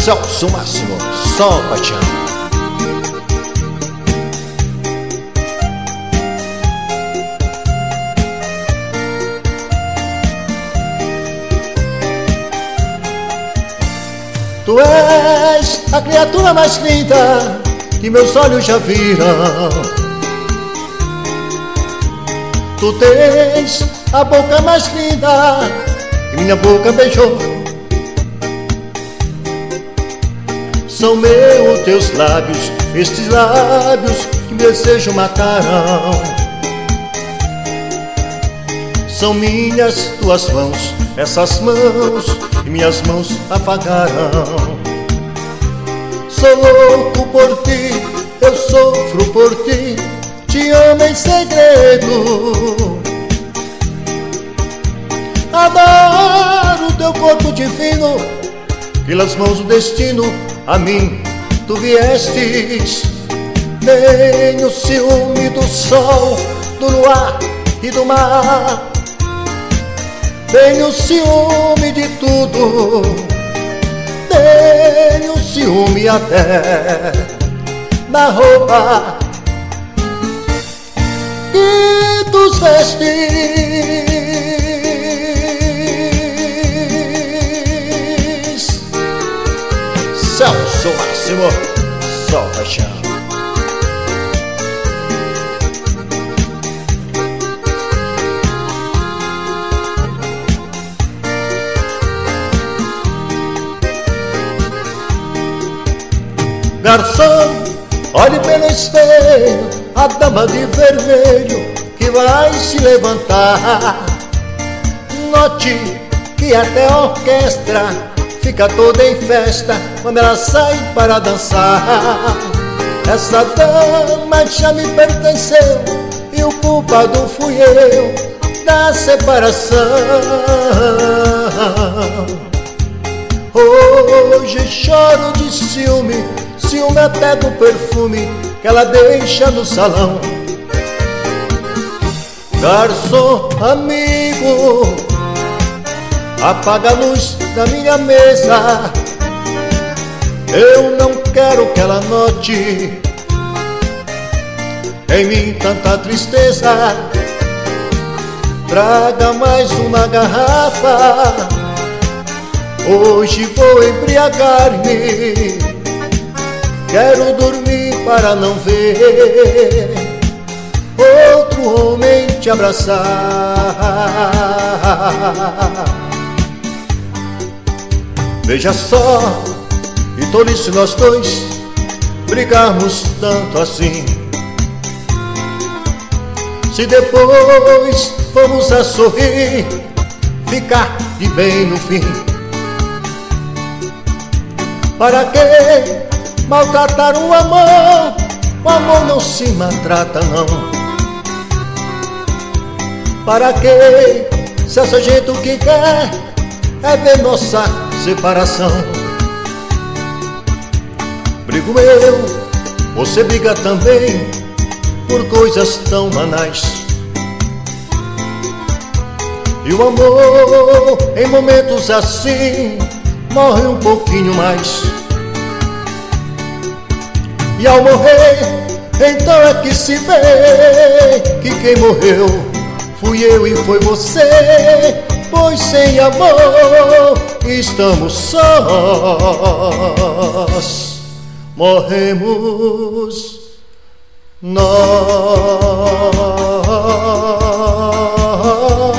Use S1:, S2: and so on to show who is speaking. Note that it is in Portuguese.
S1: Celso Máximo, só paixão. Tu és a criatura mais linda que meus olhos já viram. Tu tens a boca mais linda que minha boca beijou. São meus teus lábios, estes lábios que desejo mataram. São minhas tuas mãos, essas mãos que minhas mãos afagaram. Sou louco por ti, eu sofro por ti, te amo em segredo. Adoro teu corpo divino, pelas mãos do destino a mim tu viestes. Nem o ciúme do sol, do luar e do mar, tenho ciúme de tudo, tenho ciúme até da roupa que tu vestes. Celso Máximo, só paixão. Garçom, olhe pelo espelho a dama de vermelho que vai se levantar. Note que até a orquestra fica toda em festa quando ela sai para dançar. Essa dama já me pertenceu e o culpado fui eu da separação. Hoje choro de ciúme, ciúme até do perfume que ela deixa no salão. Garçom amigo, apaga a luz da minha mesa. Eu não quero que ela note em mim tanta tristeza. Traga mais uma garrafa, hoje vou embriagar-me. Quero dormir para não ver outro homem te abraçar. Veja só, e tolice nós dois brigarmos tanto assim. Se depois vamos a sorrir, ficar de bem no fim. Para que maltratar o amor? O amor não se maltrata não. Para que, se essa gente o que quer é ver nossa separação? Brigo eu, você briga também por coisas tão banais. E o amor em momentos assim morre um pouquinho mais. E ao morrer, então é que se vê que quem morreu fui eu e foi você. Pois sem amor estamos sós, morremos nós.